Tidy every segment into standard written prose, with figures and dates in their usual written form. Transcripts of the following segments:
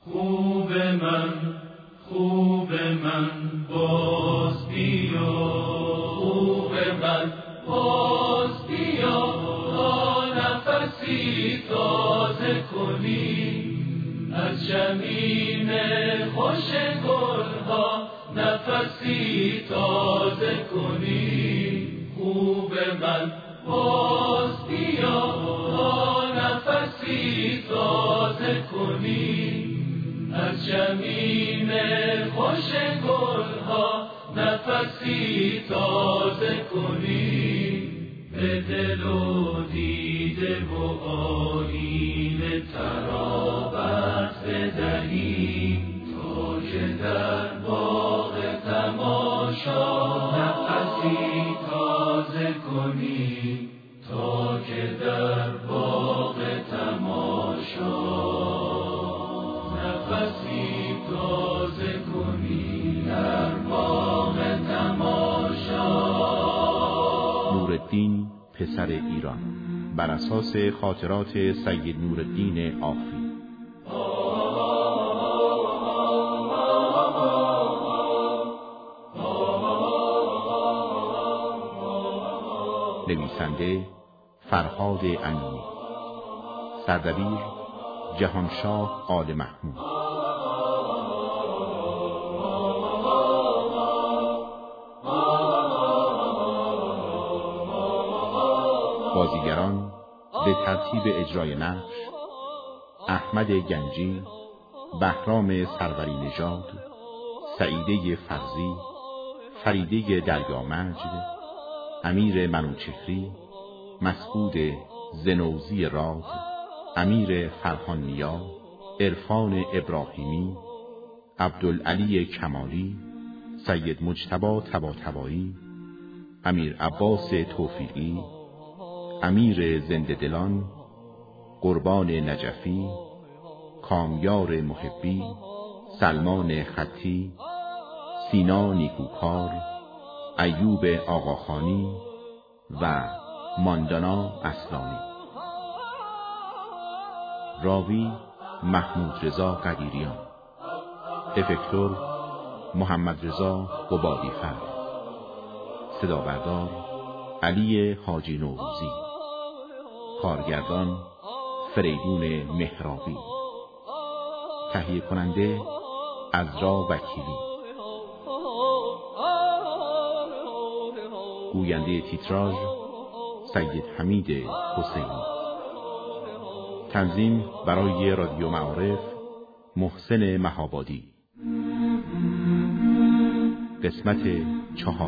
خوب من باز بیا، خوب من باز بیا، تا نفسی تازه کنی از شمیم خوش گلها، نفسی تازه کنی. خوب من باز بیا، تا نفسی تازه کنی از شمیم خوش گلها، نفسی تازه کنی. به دل و دیده و آیینه ترابت بدهی، تا که در باغ تماشا نفسی تازه کنی، تا که در باغ تماشا نفسی تازه کنی، در باغ تماشا. نورالدین پسر ایران، بر اساس خاطرات سید نورالدین آفی. نویسنده فرهاد امینی، سردبیر جهانشاه آل محمود، بازیگران به ترتیب اجرای نقش: احمد گنجی، بهرام سروری نژاد، سعیده فرزی، فریده دریامجد، امیر منوچهری، مسعود زنوزی راد، امیر فرهان نیا، عرفان ابراهیمی، عبدالعلی کمالی، سید مجتبی طباطبایی، امیر عباس توفیقی، امیر زنده دلان، قربان نجفی، کامیار محبی، سلمان خطی، سینا نیکوکار، ایوب آقاخانی و ماندانا اصلانی. راوی محمود رضا قدیریان، افکتور محمد رضا قبادی‌فر، صدابردار علی حاجی نوروزی، کارگردان فریدون مهرابی، تهیه کننده عزرا وکیلی، گوینده تیتراژ سید حمید حسینی. تنظیم برای رادیو معارف محسن مهابادی. قسمت 4.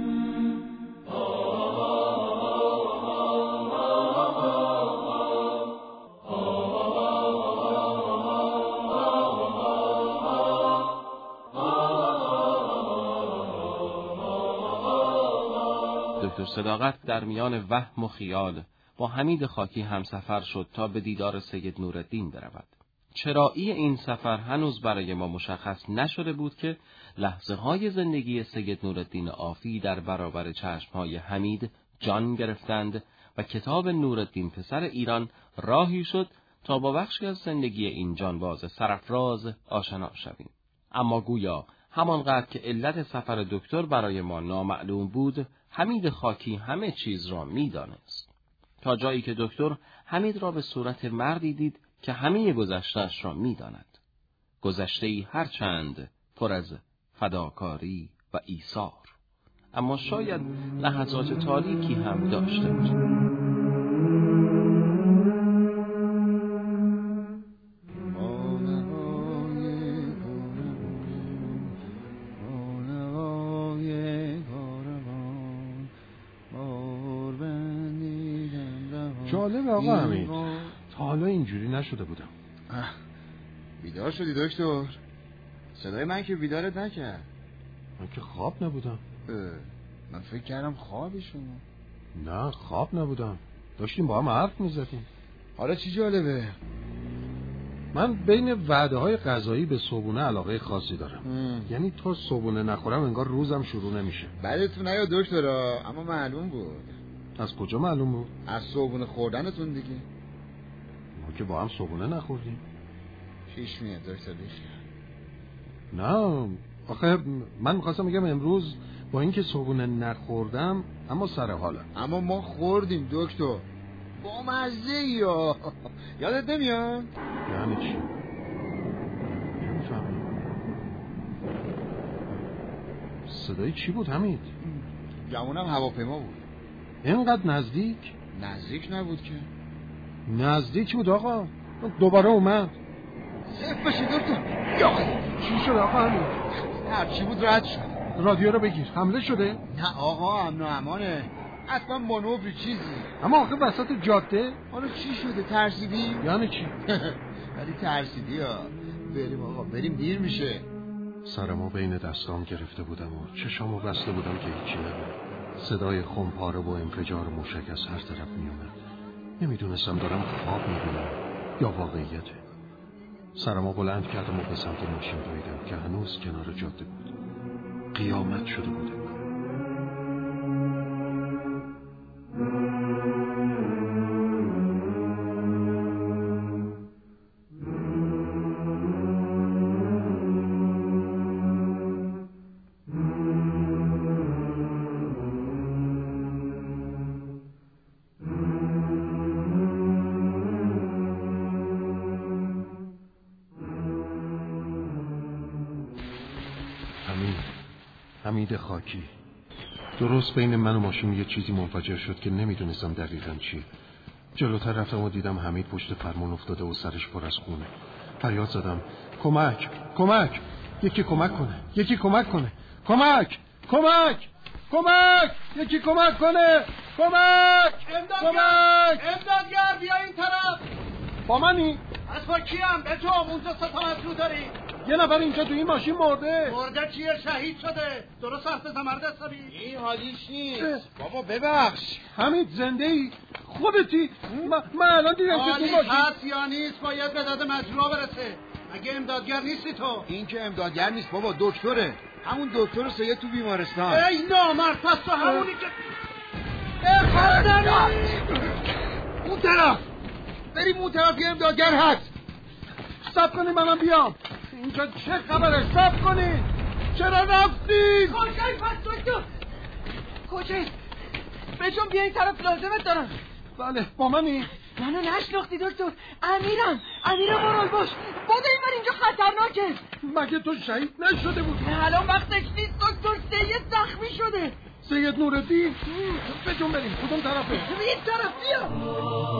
دکتر صداقت در میان وهم و خیال با حمید خاکی همسفر شد تا به دیدار سید نورالدین برود. چرایی این سفر هنوز برای ما مشخص نشده بود که لحظه های زندگی سید نورالدین آفی در برابر چشمهای حمید جان گرفتند و کتاب نورالدین پسر ایران راهی شد تا با بخشی از زندگی این جانباز سرافراز آشنا شویم. اما گویا همانقدر که علت سفر دکتر برای ما نامعلوم بود، حمید خاکی همه چیز را می‌دانست. تا جایی که دکتر حمید را به صورت مردی دید که همه گذشته‌اش را می‌داند. گذشته‌ای هرچند پر از فداکاری و ایثار، اما شاید لحظات تاریکی هم داشته باشد. جالب آقا حمید، تا حالا اینجوری نشده بودم. بیدار شدی دکتر؟ صدای من که بیدارت نکرد. من که خواب نبودم. من فکر کردم خوابی شما. نه خواب نبودم، داشتیم با هم حرف میزدیم. حالا چی جالبه؟ من بین وعده های غذایی به صبحونه علاقه خاصی دارم. یعنی تا صبحونه نخورم انگار روزم شروع نمیشه. بعدتون نیاد دکترا، اما معلوم بود. از کجا معلوم بود؟ از صبحونه خوردنتون دیگه. ما که با هم صبحونه نخوردیم. پیش میاد دکتر بیخیال. نه آخه من میخواستم بگم امروز با اینکه صبحونه نخوردم اما سر حالم. اما ما خوردیم دکتر، با مزه یا یادت نمیاد؟ یعنی چی؟ نمیفهمم. صدای چی بود حمید؟ گمونم هواپیما بود. اینقدر نزدیک؟ نزدیک نبود که. نزدیک بود آقا، دوباره اومد. صرف بشه دکتر. یا چی شد آقا حمید؟ هرچی بود رد شد. رادیو رو بگیر، حمله شده؟ نه آقا امن و امانه، اصلا مانور چیزی. اما آخه وسط جاده؟ حالا چی شده؟ ترسیدی؟ یعنی چی؟ ولی ترسیدی ها. بریم آقا بریم، دیر میشه. سرمو بین دستام گرفته بودم و چشامو بسته بودم که هیچی نبود. صدای خمپاره و انفجار موشک از هر طرف میومد. نمیدونستم دارم خواب میبینم یا واقعیته. سرمو بلند کردم و به سمت ماشین دویدم که هنوز کنار جاده بود. قیامت شده بود. حمید خاکی. درست بین من و ماشین یه چیزی منفجر شد که نمیدونستم دقیقاً چیه. جلوتر رفتم و دیدم حمید پشت فرمون افتاده و سرش پر از خونه. فریاد زدم کمک کمک، یکی کمک کنه، یکی کمک کنه، کمک کمک کمک، یکی کمک کنه، کمک کمک. امدادگر بیا این طرف. با منی؟ از با کیم؟ به تو اونجا 3 تا مطلوب داری. یه نفر اینجا تو این ماشین مرده. مرده چیه؟ شهید شده. درست حرف زمرد حسابی. این حالیش نیست. بابا ببخش. حمید زنده ای؟ خودتی؟ من الان دیدم که تو حالیش ماشین هست یا نیست باید به داد مجروح برسه. اگه امدادگر نیستی تو. این که امدادگر نیست بابا، دکتره. همون دکتر سید تو بیمارستان. ای نامرد، پس تو همونی که اون طرف بریم، اون طرف یه امدادگر هست. صبر کنی منم بیام. اینجا چه خبره؟ صبر کنی. چرا رفتی؟ کجایی پس دکتر؟ کجایی؟ بجون بیا این طرف، لازمت دارم. بله با منی؟ منو نشناختی دکتر؟ امیر مرال باش. بوده این بر اینجا خطرناکه. مگه تو شهید نشده بود؟ نه الان وقتش نیست دکتر، سید زخمی شده. سید نورالدین؟ بجون بریم. کدوم طرفه؟ این طرف بیا.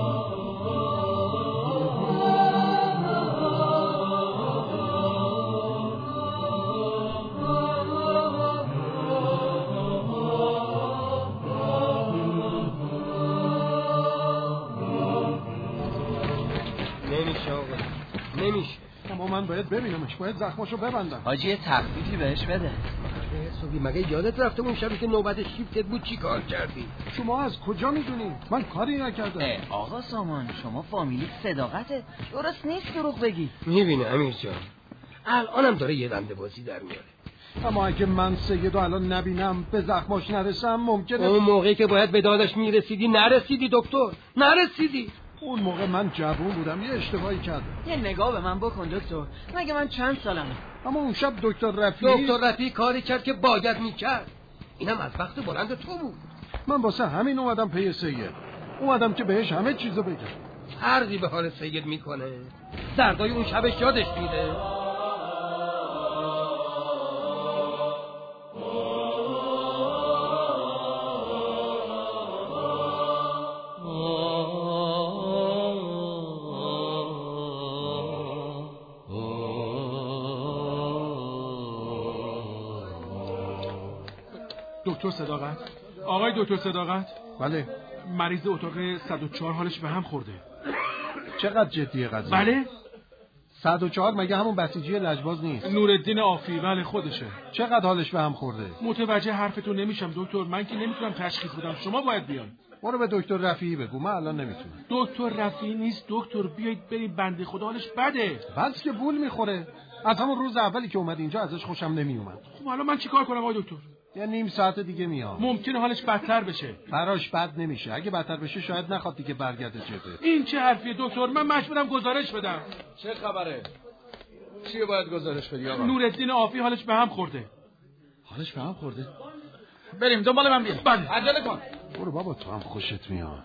نمیشه. اما من باید ببینمش، باید زخماشو ببندم. حاجی تخفیفی بهش بده. حسابی مگه یادت رفته اون شبی که نوبت شیفتت بود چی کار کردی؟ شما از کجا میدونی؟ من کاری نکردم. آقا سامان شما فامیلی صداقته، درست نیست دروغ بگی. میبینه امیر جان الانم داره یه دنده بازی در میاره. اما اگه من سیدو الان نبینم، به زخماش نرسم، ممکنه اون موقعی که باید به دادش میرسیدی نرسیدی دکتر، نرسیدی. اون موقع من جوون بودم، یه اشتباهی کردم. یه نگاه به من بکن دکتر، مگه من چند سالمه؟ اما اون شب دکتر رفیعی کاری کرد که باید میکرد. اینم از وقت بلند تو بود. من واسه همین اومدم پی سید، اومدم که بهش همه چیزو بگم. فرقی به حال سید میکنه؟ دردای اون شبش یادش میده؟ دکتر صداقت، آقای دکتر صداقت. بله. مریض اتاق 104 حالش به هم خورده. چقدر جدیه قضیه؟ بله. 104 مگه همون بسیجی لجباز نیست؟ نورالدین عافی، بله خودشه. چقدر حالش به هم خورده؟ متوجه حرفتون نمیشم دکتر، من که نمیتونم تشخیص بدم، شما باید بیاین. برو به دکتر رفیعی بگو، من الان نمیتونم. دکتر رفیعی نیست دکتر، بیایید بریم، بنده خدا حالش بده. بس که بول میخوره. از همون روز اولی که اومد اینجا ازش خوشم نمیومد. خب الان من چیکار کنم آقای دکتر؟ یه نیم ساعت دیگه میام. ممکنه حالش بدتر بشه. براش بد نمیشه، اگه بدتر بشه شاید نخواد دیگه برگرده جبهه. این چه حرفیه دکتر؟ من مجبورم گزارش بدم. چه خبره؟ چیه باید گزارش بدی آقا؟ نورالدین عافی حالش به هم خورده. حالش به هم خورده؟ بریم دنبال من بیا. بله. عجله کن. برو بابا، تو هم خوشت میاد.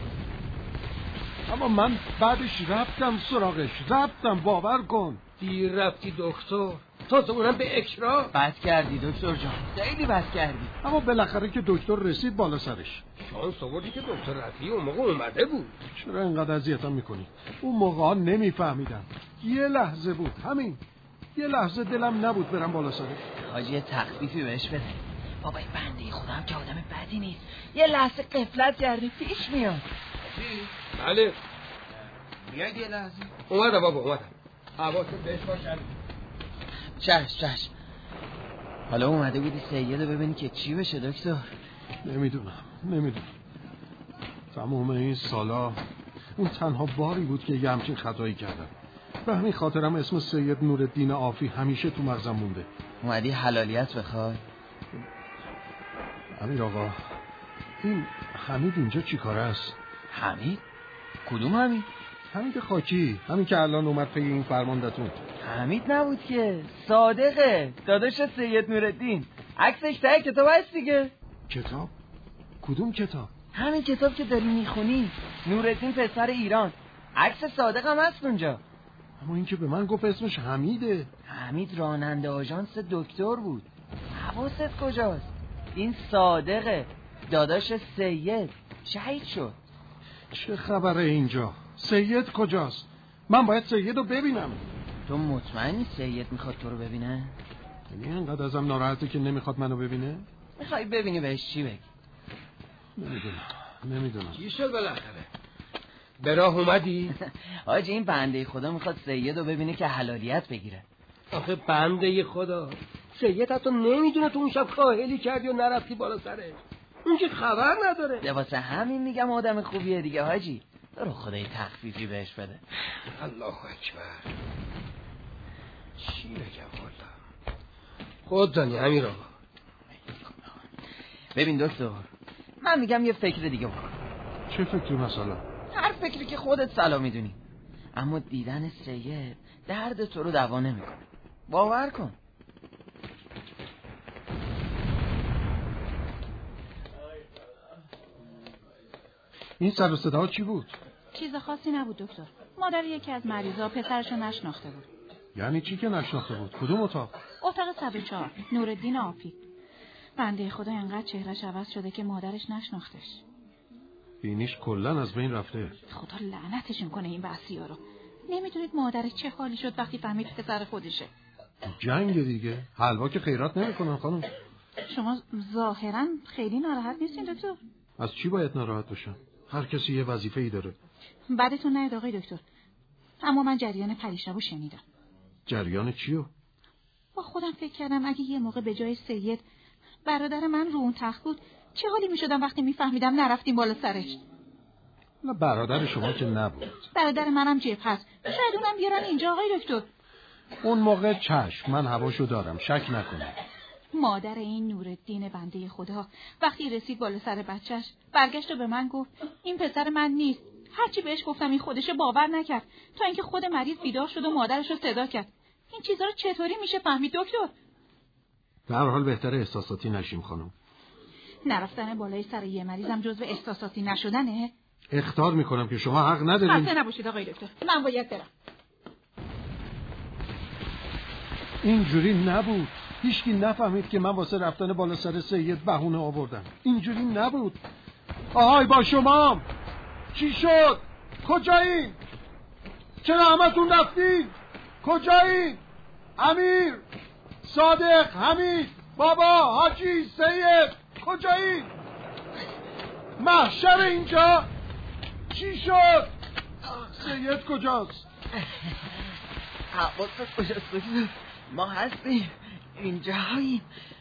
اما من بعدش رفتم سراغش، باور کن. دیر رفتی دکتر، تازه اونم به اکراه. بد کردی دکتر جان، خیلی بد کردی. اما بالاخره که دکتر رسید بالا سرش. شانس آوردی که دکتر رفیعی اون موقع اومده بود. چرا اینقدر اذیتم میکنی؟ اون موقع ها نمیفهمیدم، یه لحظه بود، همین یه لحظه دلم نبود برم بالا سرش. حاجی تخفیفی بهش بده. بابا این بنده خودم که آدم بدی نیست، یه لحظه غفلت کردی پیش میاد. بله بیاید یه لحظه. اومدم بابا اومدم. حواست بهش باشه. چشم. حالا اومده بودی سیدو ببینی که چی بشه دکتر؟ نمیدونم. تمام این سالا اون تنها باری بود که یه همچین خطایی کردم. به همین خاطرم اسم سید نورالدین عافی همیشه تو مغزم مونده. اومدی حلالیت بخوای؟ امیر آقا، این حمید اینجا چی کاره است؟ حمید؟ کدوم حمید؟ حمید خاکی، همین که الان اومد پی این فرمانده‌تون. حمید نبود که، صادقه، داداش سید نورالدین. عکسش ته کتاب هست دیگه. کتاب؟ کدوم کتاب؟ همین کتاب که داری میخونی، نورالدین پسر ایران. عکس صادق هم هست اونجا. اما این که به من گفت اسمش حمیده. حمید راننده آژانس دکتر بود. حواست کجاست؟ این صادقه، داداش سید، شهید شد. چه خبره اینجا؟ سید کجاست؟ من باید سید رو ببینم. تو مطمئنی سید میخواد تو رو ببینه؟ یعنی انقدر ازم ناراحته که نمیخواد منو ببینه؟ میخوای ببینی بهش چی بگی؟ نمیدونم. چی شد بالاخره؟ به راه اومدی؟ حاجی این بنده خدا میخواد سید رو ببینه که حلالیت بگیره. آخه بنده خدا، سید حتی نمیدونه تو اون شب کاهلی کردی و نرفتی بالا سرش. اون که خبر نداره. لباسه همین میگم آدم خوبیه دیگه حاجی. رو خدای تخفیفی بهش بده. الله اکبر. چی بگم والا؟ خود دانی امیر آقا. ببین دکتر، من میگم یه فکر دیگه بکن. چه فکری مثلا؟ هر فکری که خودت صلاح میدونی. اما دیدن سید درد تو رو دوا نمیکنه. باور کن. این سر و صدا چی بود؟ چیز خاصی نبود دکتر. مادر یکی از مریضا پسرشو نشناخته بود. یعنی چی که نشناخته بود؟ کدوم اتاق؟ اتاق 104 نورالدین عافی. بنده خدا انقدر چهرهش عوض شده که مادرش نشناختش. بینیش کلن از بین رفته. خدا لعنتشون کنه این بحثیا رو. نمیدونید مادرش چه حالی شد وقتی فهمید پسر خودشه. جنگ دیگه. حلوا که خیرات نمیکنن خانم. شما ظاهرا خیلی ناراحت نیستین دکتر؟ از چی باید ناراحت باشم؟ هر کسی یه وظیفه‌ای داره. بعدتون نیاد آقای دکتر. اما من جریان پریشبو شنیدم. جریان چیو؟ با خودم فکر کردم اگه یه موقع به جای سید برادر من رو اون تخت بود چه حالی میشدم وقتی میفهمیدم نرفتیم بالا سرش. نه برادر شما که نبود. برادر منم جبهه است. شاید اونم بیارن اینجا آقای دکتر. اون موقع چشم، من هواشو دارم، شک نکنید. مادر این نورالدین بنده خدا وقتی رسید بالا سر بچهش برگشت و به من گفت این پسر من نیست. هرچی بهش گفتم این خودشه باور نکرد تا اینکه خود مریض بیدار شد و مادرش رو صدا کرد. این چیزا رو چطوری میشه فهمید دکتر؟ در هر حال بهتره احساساتی نشیم خانم. نرفتن بالای سر یه مریضم جزو احساساتی نشدنه؟ اخطار میکنم که شما حق ندارید. خسته نباشید آقای دکتر، من باید برم. اینجوری نبود. هیچکی نفهمید که من واسه رفتن بالا سر سید بهونه آوردم. اینجوری نبود. آهای با شما چی شد؟ کجایین؟ چرا همتون رفتید؟ کجایین؟ امیر، صادق، حمید، بابا، حاجی، سید، کجایین؟ محشر اینجا؟ چی شد؟ سید کجاست؟ حواست کجاست؟ ما هستیم اینجاییم.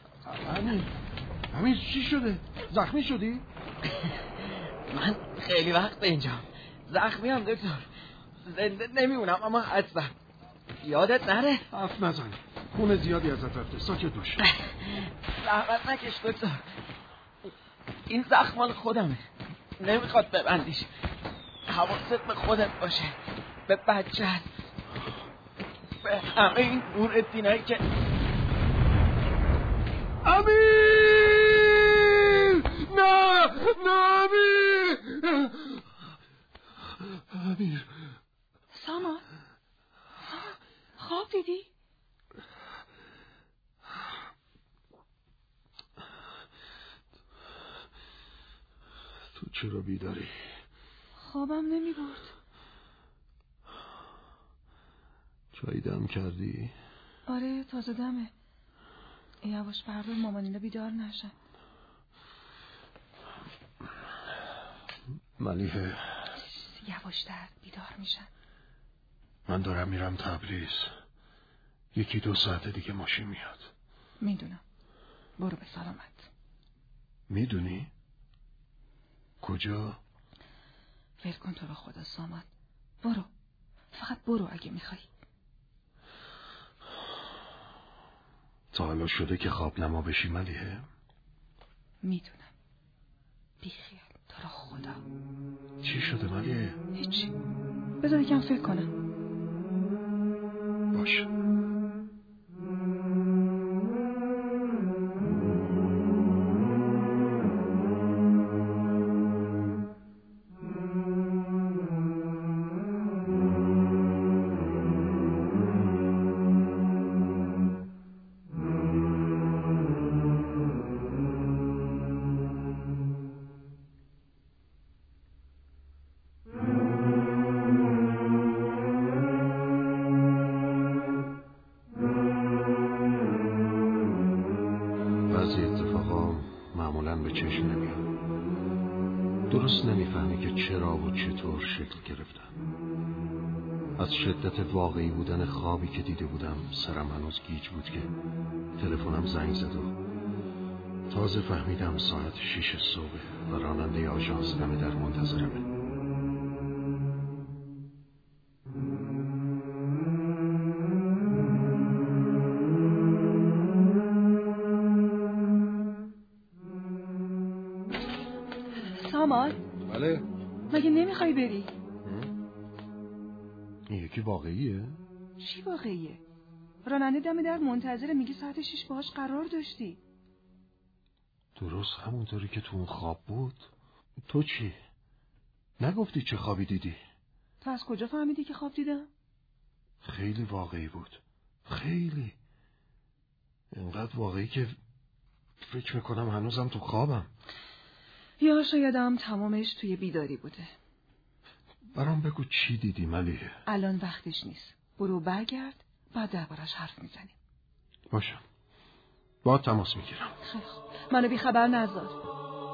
امیر چی شده؟ زخمی شدی؟ من خیلی وقت اینجام. زخمی هم دکتر. زنده نمیمونم اما هستم. یادت نره؟ حرف نزن. خون زیادی ازت رفته. ساکت باش. زحمت نکش دکتر. این زخم مال خودمه. نمیخواد ببندیش. حواست به خودت باشه. به بچه‌ت. به همه این نورالدینایی که امیر! نه امیر! امیر سامان خواب دیدی؟ تو چرا بیداری؟ خوابم نمی برد. چایی دم کردی؟ آره تازه دمه. یواش بردار مامانینا بیدار نشن. ملیحه یواشتر بیدار میشن. من دارم میرم تبریز. 1-2 ساعت دیگه ماشین میاد. میدونم. برو به سلامت. میدونی؟ کجا؟ ول کن تو رو خدا سامان. برو. فقط برو اگه میخوای. تا حالا شده که خواب نما بشی ملیحه؟ میدونم. بیخیال تو رو خدا. چی شده ملیحه؟ هیچی. بذار یکم فکر کنم. باشه. بعضی اتفاقا معمولاً به چشم نمیاد. درست نمیفهمی که چرا و چطور شکل گرفتن. از شدت واقعی بودن خوابی که دیده بودم سرم هنوز گیج بود که تلفنم زنگ زد و تازه فهمیدم ساعت 6 صبح و راننده آژانس دم در منتظرمه. سامان بله. مگه نمیخوای بری؟ این یکی واقعیه؟ چی واقعیه؟ راننده دم در منتظره، میگه ساعت 6 باهاش قرار داشتی. درست همونطوری که تو اون خواب بود. تو چی؟ نگفتی چه خوابی دیدی؟ تو از کجا فهمیدی که خواب دیدم؟ خیلی واقعی بود. خیلی. اینقدر واقعی که فکر میکنم هنوزم تو خوابم. یا شایدم تمامش توی بیداری بوده. برام بگو چی دیدی ملیحه؟ الان وقتش نیست. برو برگرد، بعد دربارش حرف میزنیم. باشه. با تماس میگیرم. خیلی خوب. منو بی خبر نذار.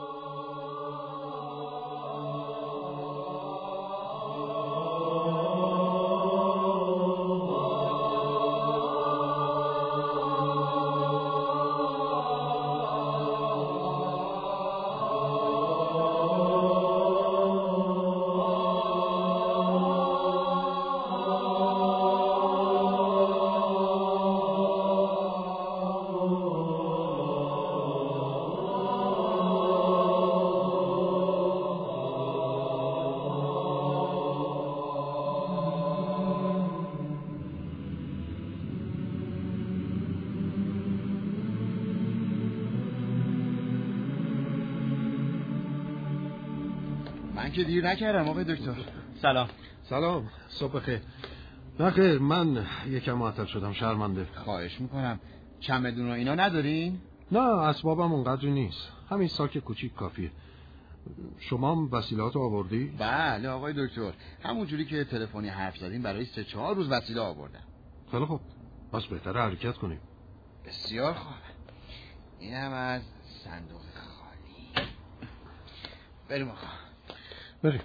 من که دیر نکردم آقای دکتر. سلام. سلام. صبح خیر. نه خیر، من یکم معطل شدم، شرمنده. خواهش میکنم. چمدون و اینا ندارین؟ نه اسبابم اونقدری نیست. همین ساک کوچیک کافیه. شما هم وسیله‌هات آوردی؟ بله آقای دکتر. همون جوری که تلفنی حرف زدیم برای 3-4 روز وسیله آوردم. خیلی خوب. پس بهتره حرکت کنیم. بسیار خوب. اینم از صندوق خالی. بریم آقا. بریم.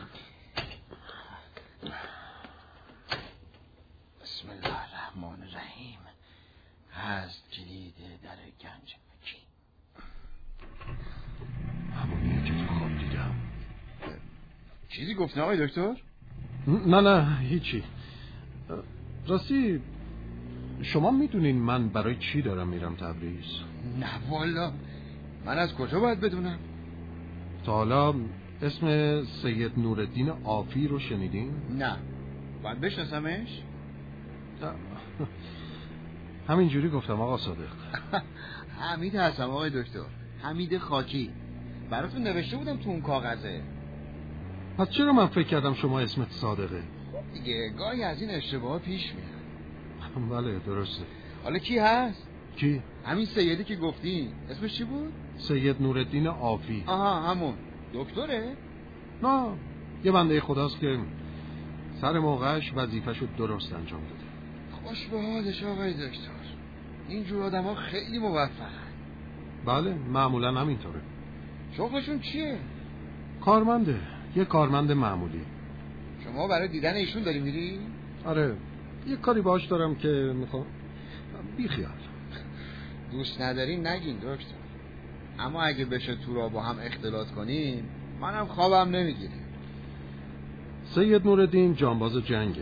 بسم الله الرحمن الرحیم. از کلید در گنج مکی. همونیه که تو خواب دیدم. چیزی گفتن آقای دکتر؟ نه هیچی. راستی شما میدونین من برای چی دارم میرم تبریز؟ نه والا. من از کجا باید بدونم؟ تا حالا اسم سید نورالدین عافی رو شنیدین؟ نه. باید بشناسمش؟ همینجوری گفتم آقا صادق. حمید هستم آقای دکتر، حمید خاکی. براتون نوشته بودم تو اون کاغذه. پس چرا من فکر کردم شما اسمت صادقه؟ دیگه گاهی از این اشتباه پیش میاد. بله درسته. حالا کی هست؟ کی؟ همین سیدی که گفتی. اسمش چی بود؟ سید نورالدین عافی. آها همون. دکتره؟ نه، یه بنده خداست که سر موقعش وظیفه‌شو درست انجام داده. خوش به حالش آقای دکتر. اینجور آدم ها خیلی موفقن. بله معمولا همینطوره. شغلشون چیه؟ کارمنده، یه کارمند معمولی. شما برای دیدن ایشون داری میری؟ آره، یه کاری باهاش دارم که میخوام. بی خیال. دوست ندارین نگین دکتر. اما اگه بشه تو را با هم اختلاط کنیم منم خوابم نمیگیره. سید نورالدین جانباز جنگه.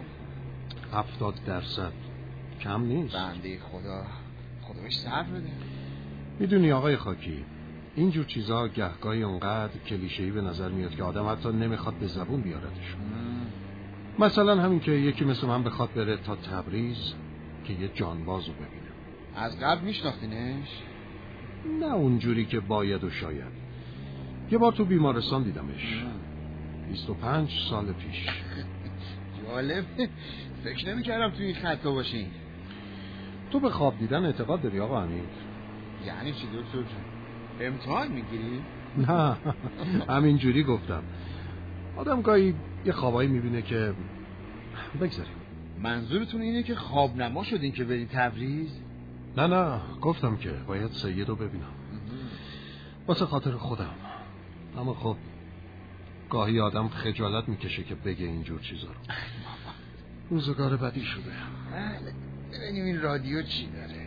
70% کم نیست. بنده خدا بهش صبر بده. میدونی آقای خاکی، اینجور چیزا گهگاهی اونقدر کلیشه‌ای به نظر میاد که آدم حتی نمیخواد به زبون بیاردش. مثلا همین که یکی مثل من بخواد بره تا تبریز که یه جانبازو ببینه. از قبل میشناختینش؟ نه اونجوری که باید و شاید. یه بار تو بیمارستان دیدمش. 25 سال پیش. جالب. فکر نمی‌کردم تو این خطا باشین. تو به خواب دیدن اعتقاد داری آقا حمید؟ یعنی چی دکتر جون؟ امتحان میگیری؟ نه همینجوری گفتم. آدم گاهی یه خوابایی میبینه که بگذاریم. منظورتون اینه که خواب نما شدین که برین تبریز؟ نه گفتم که باید سید رو ببینم واسه خاطر خودم. اما خب گاهی آدم خجالت میکشه که بگه اینجور چیزا رو. روزگار بدی شده. ببینیم این رادیو چی داره.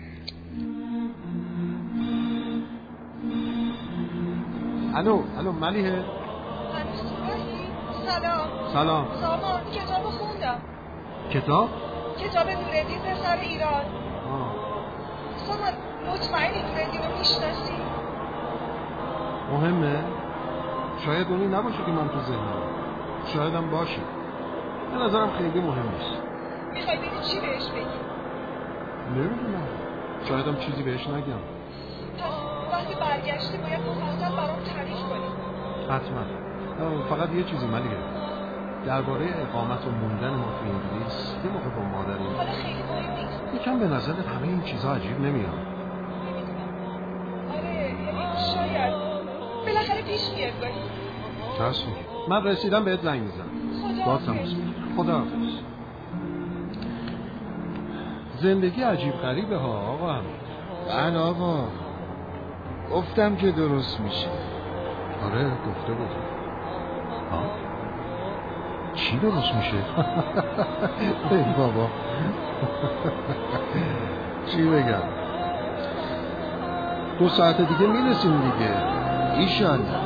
الو ملیحه. سلام. سامان کتابو خوندم. کتاب نورالدین پسر ایران. سامان مطمئنی نورالدین رو میشناسی؟ مهمه؟ شاید اونی نباشه که من تو ذهنم. شاید هم باشه. به نظرم خیلی مهم نیست. میخوای بگی چی بهش بگی؟ نمیدونم. شاید هم چیزی بهش نگم. پس وقتی برگشتی باید مفصل برام تعریف کنی. حتما. فقط یه چیزی ملیحه. درباره اقامت و موندن ما تو انگلیس یه موقع با مادریم. حالا خیلی مهم نیست. یکم به نظرت همه این چیزا عجیب نمیاد؟ نمیدونم. آره یعنی شاید بالاخره پیش میاد گاهی. راست میگی. من رسیدم بهت زنگ میزنم. خداحافظ. زندگی عجیب غریبه ها آقا حمید. بله آقا گفتم که درست میشه. آره گفته بودی. چی درست میشه؟ ای بابا چی بگم؟ 2 ساعت دیگه میرسیم دیگه. ایشالله.